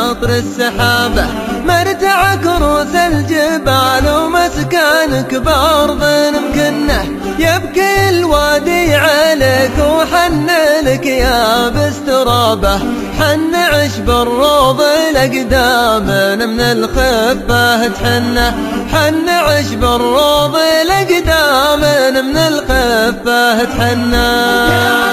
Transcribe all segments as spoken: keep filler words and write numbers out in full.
قطر السحابة، مرتع كروس الجبال ومسكنك بأرض مكنة، يبكي الوادي عليك وحن لك يا بسترابة، حن عشب الروض الأقدام من الخفة تحنه، حن عشب الروض الأقدام من الخفة تحنه.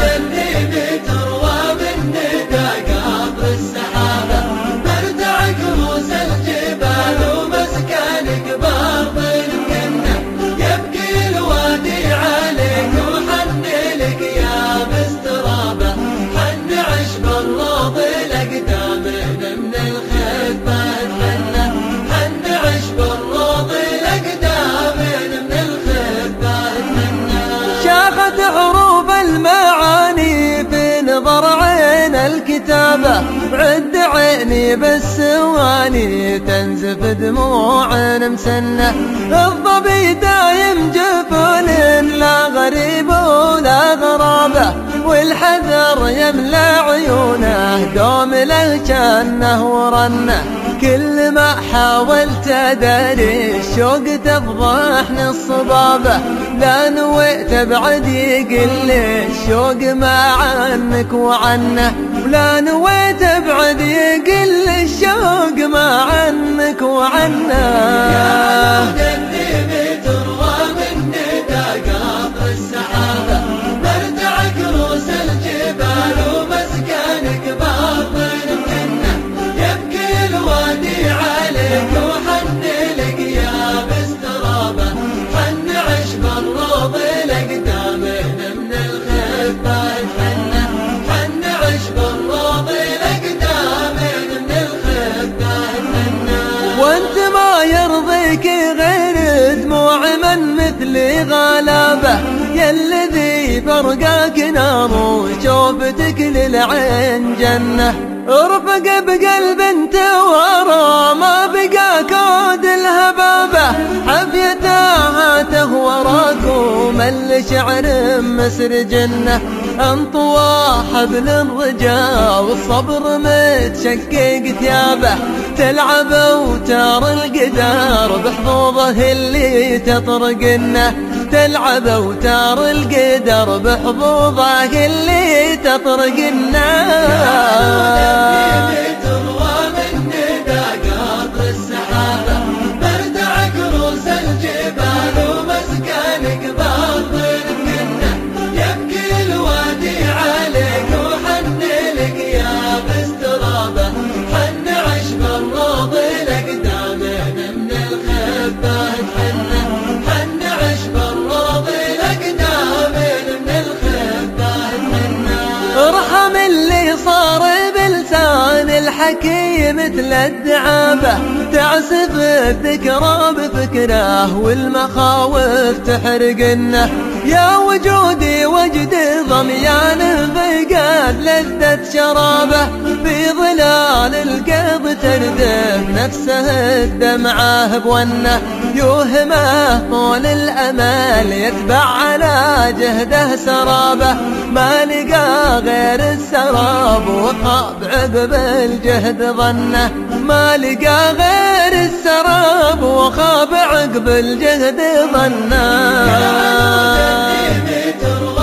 حروف المعاني في نظر عين الكتابة، عد عيني بالسواني تنزف دموع مسنة، الظبي دايم جفون لا غريب ولا غرابة، والحذر يملى عيونه دوم له جنه ورنه، كل ما حاولت أداري الشوق تفضحني الصبابة، لا نويت ابعد يقل الشوق ما عنك وعنه، ولا نويت ابعد يقل الشوق ما عنك وعنه. وانت ما يرضيك غير دموع من مثلي غلابة، يا الذي برقاك نار وشوفتك للعين جنة، ارفق بقلب انت ورا ما بقى كود الهبابة، حفيتها وراك ومل شعر مسرجنه، انطوى حبل الرجاء والصبر متشقق ثيابه، تلعب اوتار القدار بحظوظه اللي تطرقنه، تلعب اوتار القدر بحظوظه اللي تطرقنه. ارحم اللي صار بلسان الحكي مثل الدعابة، تعسف الذكرى بفكره والمخاوف تحرقنه، يا وجودي وجد ضميان فقد لذة شرابه، في ظلال القيض تردف نفسه الدمعة بونه، يوهمه طول الأمل يتبع على جهده سرابه، ما لقى غير السراب وخاب عقب الجهد ظنه، ما لقى غير السراب وخاب عقب الجهد ظنه.